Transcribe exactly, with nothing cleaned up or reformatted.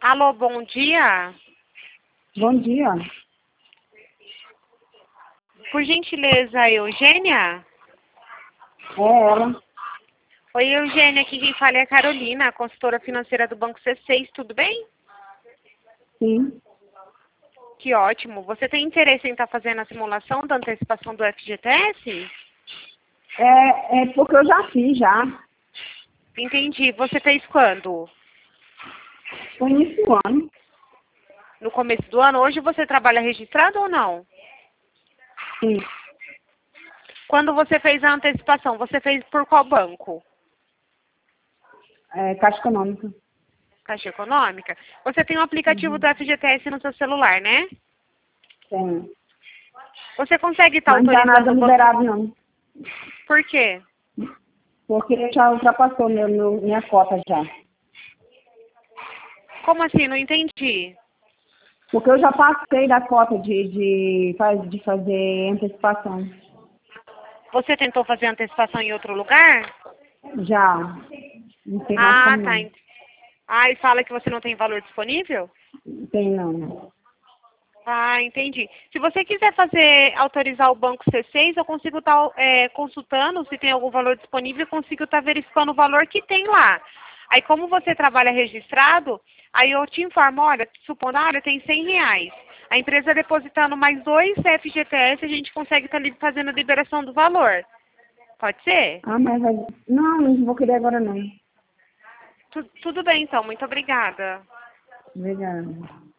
Alô, bom dia. Bom dia. Por gentileza, Eugênia? É ela. Oi, Eugênia, aqui quem fala é a Carolina, a consultora financeira do Banco C seis, tudo bem? Sim. Que ótimo. Você tem interesse em estar fazendo a simulação da antecipação do F G T S? É, é porque eu já fiz já. Entendi. Você fez quando? Foi início do ano. No começo do ano. Hoje você trabalha registrado ou não? Sim. Quando você fez a antecipação, você fez por qual banco? É, Caixa Econômica. Caixa Econômica? Você tem o aplicativo Uhum. do F G T S no seu celular, né? Tem. Você consegue estar Mas não tá nada autorizando o banco? liberado não. Por quê? Porque já ultrapassou meu, meu, minha cota já. Como assim? Não entendi. Porque eu já passei da cota de, de, faz- de fazer antecipação. Você tentou fazer antecipação em outro lugar? Já. Não tem mais Ah, como tá. não. ent- Ah, e fala que você não tem valor disponível? Não tem não. Não. Ah, entendi. Se você quiser fazer, autorizar o banco C seis, eu consigo estar consultando se tem algum valor disponível, eu consigo estar verificando o valor que tem lá. Aí como você trabalha registrado, aí eu te informo, olha, supondo, ah, olha, tem cem reais. A empresa depositando mais dois F G T S, a gente consegue estar fazendo a liberação do valor. Pode ser? Ah, mas vai... Não, não vou querer agora não. Tu- tudo bem, então. Muito obrigada. Obrigada.